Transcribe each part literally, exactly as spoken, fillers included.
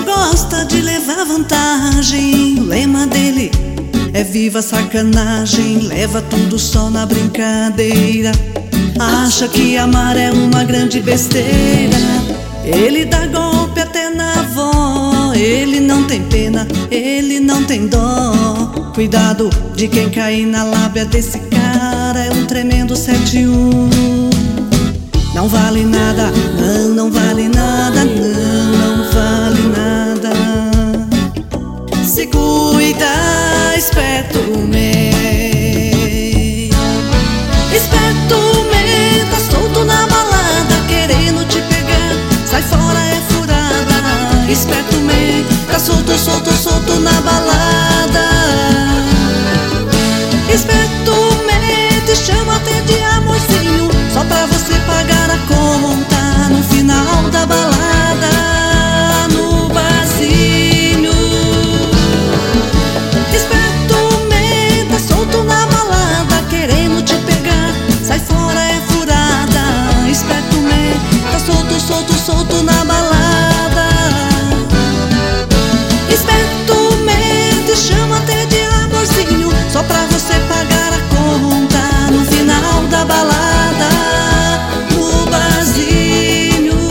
gosta de levar vantagem. O lema dele é viva sacanagem, leva tudo só na brincadeira. Acha que amar é uma grande besteira. Ele dá golpe até na avó. Ele não tem pena, ele não tem dó. Cuidado de quem cair na lábia desse cara. É um tremendo sete um. Não vale nada, não, não vale nada, não, não vale nada. Se cuida, esperto man. Esperto man, tá solto na balada, querendo te pegar, sai fora é furada. Esperto man, tá solto, solto, solto na balada. Esperto man, te chama até de amorzinho, só pra você pagar a conta no final da balada, no barzinho. Esperto man, tá solto na balada, querendo te pegar, sai fora é furada. Esperto man, tá solto, solto, solto na balada. Esperto man, te chama até de amorzinho, só pra você pagar a conta no final da balada, no barzinho.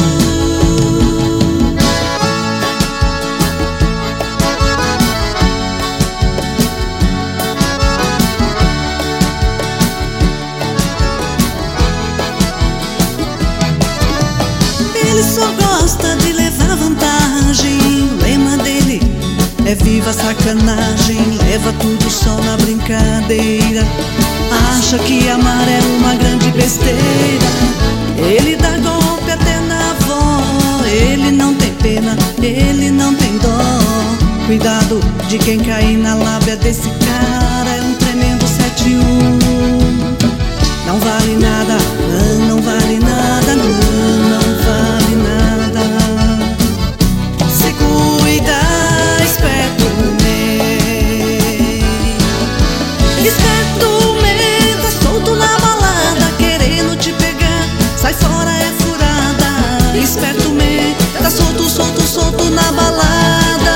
Ele só gosta de levar vantagem. O lema dele é viva sacanagem, leva tudo só na brincadeira. Acha que amar é uma grande besteira. Ele dá golpe até na avó. Ele não tem pena, ele não tem dó. Cuidado de quem cair na lábia desse cara. É um tremendo sete um. Não vale nada, não, não vale nada, não, não vale nada. Se cuida, esperto man. Esperto man, tá solto na balada, querendo te pegar, sai fora é furada. Esperto man, tá solto, solto, solto na balada.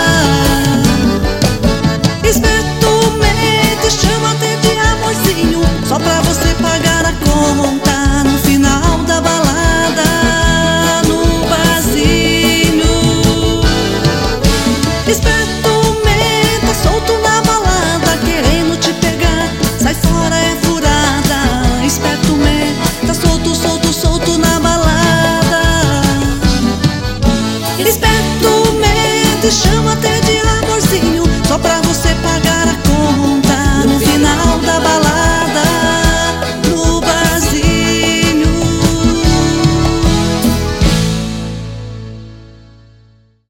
Esperto man, te chama até de amorzinho, só pra você pagar a conta no final da balada, no barzinho. Esperto man, tá solto na balada, querendo te pegar, sai fora é furada. Esperto man, tá solto, solto, solto na balada. Esperto man, te chama até de amorzinho, só pra